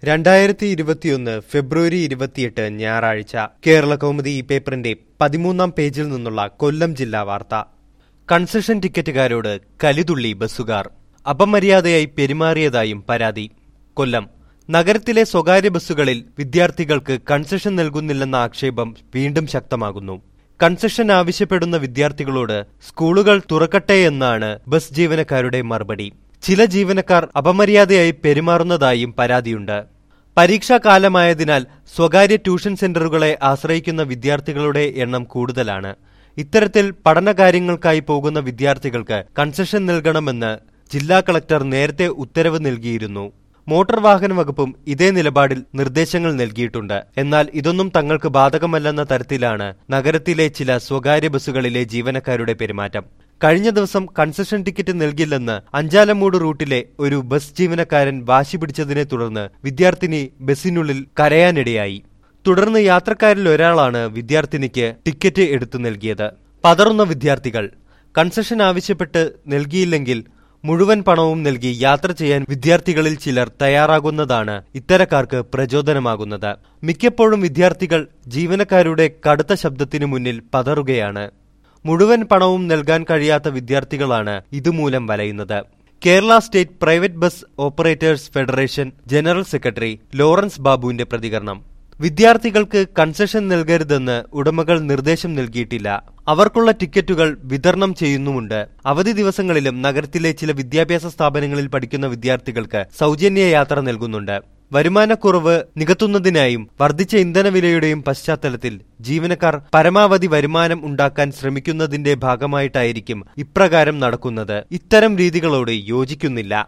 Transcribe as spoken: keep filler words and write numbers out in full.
രണ്ടായിരത്തി ഇരുപത്തിയൊന്ന് ഫെബ്രുവരി ഇരുപത്തിയെട്ട് ഞായറാഴ്ച കേരള കൗമുദി ഈ പേപ്പറിന്റെ പതിമൂന്നാം പേജിൽ നിന്നുള്ള കൊല്ലം ജില്ലാ വാർത്ത. കൺസെഷൻ ടിക്കറ്റുകാരോട് കലിതുള്ളി ബസ്സുകാർ, അപമര്യാദയായി പെരുമാറിയതായും പരാതി. കൊല്ലം നഗരത്തിലെ സ്വകാര്യ ബസ്സുകളിൽ വിദ്യാർത്ഥികൾക്ക് കൺസെഷൻ നൽകുന്നില്ലെന്ന ആക്ഷേപം വീണ്ടും ശക്തമാകുന്നു. കൺസെഷൻ ആവശ്യപ്പെടുന്ന വിദ്യാർത്ഥികളോട് സ്കൂളുകൾ തുറക്കട്ടെയെന്നാണ് ബസ് ജീവനക്കാരുടെ മറുപടി. ചില ജീവനക്കാർ അപമര്യാദയായി പെരുമാറുന്നതായും പരാതിയുണ്ട്. പരീക്ഷാകാലമായതിനാൽ സ്വകാര്യ ട്യൂഷൻ സെന്ററുകളെ ആശ്രയിക്കുന്ന വിദ്യാർത്ഥികളുടെ എണ്ണം കൂടുതലാണ്. ഇത്തരത്തിൽ പഠനകാര്യങ്ങൾക്കായി പോകുന്ന വിദ്യാർത്ഥികൾക്ക് കൺസെഷൻ നൽകണമെന്ന് ജില്ലാ കളക്ടർ നേരത്തെ ഉത്തരവ് നൽകിയിരുന്നു. മോട്ടോർ വാഹന വകുപ്പും ഇതേ നിലപാടിൽ നിർദ്ദേശങ്ങൾ നൽകിയിട്ടുണ്ട്. എന്നാൽ ഇതൊന്നും തങ്ങൾക്ക് ബാധകമല്ലെന്ന തരത്തിലാണ് നഗരത്തിലെ ചില സ്വകാര്യ ബസ്സുകളിലെ ജീവനക്കാരുടെ പെരുമാറ്റം. കഴിഞ്ഞ ദിവസം കൺസെഷൻ ടിക്കറ്റ് നൽകില്ലെന്ന് അഞ്ചാലമൂട് റൂട്ടിലെ ഒരു ബസ് ജീവനക്കാരൻ വാശി പിടിച്ചതിനെ തുടർന്ന് വിദ്യാർത്ഥിനി ബസ്സിനുള്ളിൽ കരയാനിടയായി. തുടർന്ന് യാത്രക്കാരിൽ ഒരാളാണ് വിദ്യാർത്ഥിനിക്ക് ടിക്കറ്റ് എടുത്തു നൽകിയത്. പതറുന്ന വിദ്യാർത്ഥികൾ കൺസെഷൻ ആവശ്യപ്പെട്ട് നൽകിയില്ലെങ്കിൽ മുഴുവൻ പണവും നൽകി യാത്ര ചെയ്യാൻ വിദ്യാർത്ഥികളിൽ ചിലർ തയ്യാറാകുന്നതാണ് ഇത്തരക്കാർക്ക് പ്രചോദനമാകുന്നത്. മിക്കപ്പോഴും വിദ്യാർത്ഥികൾ ജീവനക്കാരുടെ കടുത്ത ശബ്ദത്തിനു മുന്നിൽ പതറുകയാണ്. മുഴുവൻ പണവും നൽകാൻ കഴിയാത്ത വിദ്യാർത്ഥികളാണ് ഇതുമൂലം വലയുന്നത്. Kerala state private bus operators federation general secretary Lawrence ബാബുവിന്റെ പ്രതികരണം: വിദ്യാർത്ഥികൾക്ക് കൺസെഷൻ നൽകരുതെന്ന് ഉടമകൾ നിർദ്ദേശം നൽകിയിട്ടില്ല. അവർക്കുള്ള ടിക്കറ്റുകൾ വിതരണം ചെയ്യുന്നുമുണ്ട്. അവധി ദിവസങ്ങളിലും നഗരത്തിലെ ചില വിദ്യാഭ്യാസ സ്ഥാപനങ്ങളിൽ പഠിക്കുന്ന വിദ്യാർത്ഥികൾക്ക് സൗജന്യ യാത്ര നൽകുന്നുണ്ട്. വരുമാനക്കുറവ് നികത്തുന്നതിനായും വർദ്ധിച്ച ഇന്ധനവിലയുടെയും പശ്ചാത്തലത്തിൽ ജീവനക്കാർ പരമാവധി വരുമാനം ഉണ്ടാക്കാൻ ശ്രമിക്കുന്നതിന്റെ ഭാഗമായിട്ടായിരിക്കും ഇപ്രകാരം നടക്കുന്നത്. ഇത്തരം രീതികളോട് യോജിക്കുന്നില്ല.